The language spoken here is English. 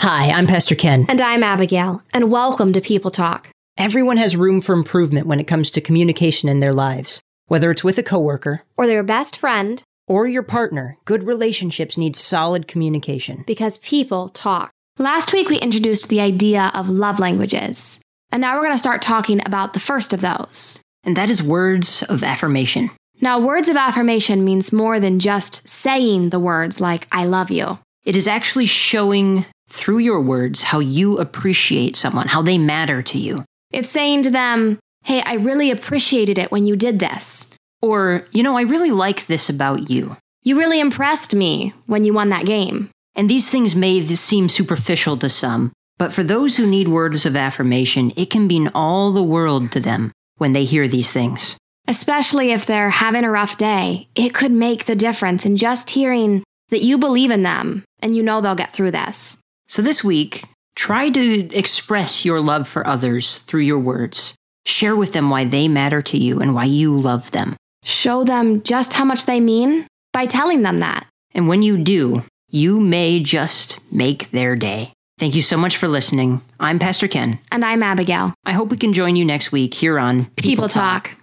Hi, I'm Pastor Ken. And I'm Abigail, and welcome to People Talk. Everyone has room for improvement when it comes to communication in their lives. Whether it's with a coworker, Or their best friend, or your partner, good relationships need solid communication. because people talk. Last week we introduced the idea of love languages, and now we're going to start talking about the first of those. And that is words of affirmation. Now, words of affirmation means more than just saying the words like, I love you. It is actually showing through your words how you appreciate someone, how they matter to you. It's saying to them, hey, I really appreciated it when you did this. Or, I really like this about you. You really impressed me when you won that game. And these things may seem superficial to some, but for those who need words of affirmation, it can mean all the world to them when they hear these things. Especially if they're having a rough day, it could make the difference in just hearing that you believe in them and you know they'll get through this. So this week, try to express your love for others through your words. Share with them why they matter to you and why you love them. Show them just how much they mean by telling them that. And when you do, you may just make their day. Thank you so much for listening. I'm Pastor Ken. And I'm Abigail. I hope we can join you next week here on People Talk.